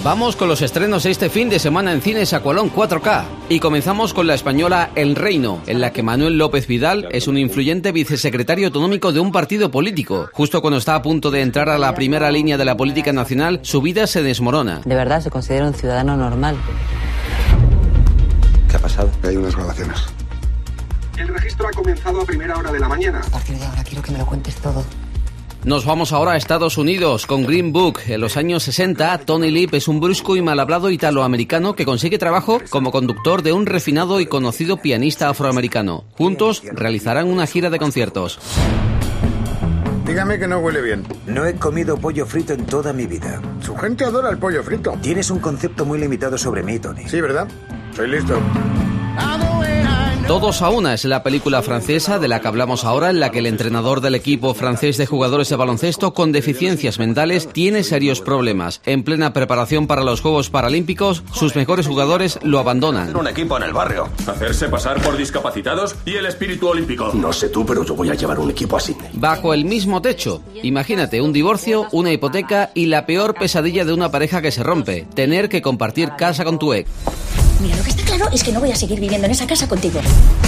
Vamos con los estrenos este fin de semana en Cines Aqualón 4K. Y comenzamos con la española El Reino, en la que Manuel López Vidal es un influyente vicesecretario autonómico de un partido político. Justo cuando está a punto de entrar a la primera línea de la política nacional, su vida se desmorona. ¿De verdad se considera un ciudadano normal? ¿Qué ha pasado? Hay unas grabaciones. El registro ha comenzado a primera hora de la mañana. A partir de ahora quiero que me lo cuentes todo. Nos vamos ahora a Estados Unidos con Green Book. En los años 60, Tony Lip es un brusco y mal hablado italoamericano que consigue trabajo como conductor de un refinado y conocido pianista afroamericano. Juntos realizarán una gira de conciertos. Dígame que no huele bien. No he comido pollo frito en toda mi vida. Su gente adora el pollo frito. Tienes un concepto muy limitado sobre mí, Tony. Sí, ¿verdad? Soy listo. Todos a una es la película francesa de la que hablamos ahora, en la que el entrenador del equipo francés de jugadores de baloncesto con deficiencias mentales tiene serios problemas. En plena preparación para los Juegos Paralímpicos, sus mejores jugadores lo abandonan. Un equipo en el barrio. Hacerse pasar por discapacitados y el espíritu olímpico. No sé tú, pero yo voy a llevar un equipo así. Bajo el mismo techo. Imagínate un divorcio, una hipoteca y la peor pesadilla de una pareja que se rompe: tener que compartir casa con tu ex. Mira, lo que está claro es que no voy a seguir viviendo en esa casa contigo.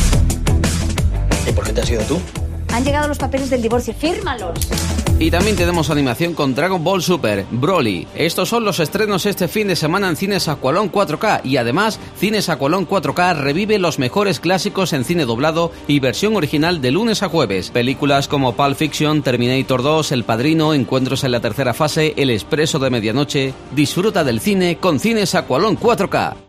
¿Y por qué te has ido tú? Han llegado los papeles del divorcio. ¡Fírmalos! Y también tenemos animación con Dragon Ball Super, Broly. Estos son los estrenos este fin de semana en Cines Aqualón 4K. Y además, Cines Aqualón 4K revive los mejores clásicos en cine doblado y versión original de lunes a jueves. Películas como Pulp Fiction, Terminator 2, El Padrino, Encuentros en la tercera fase, El Expreso de Medianoche. Disfruta del cine con Cines Aqualón 4K.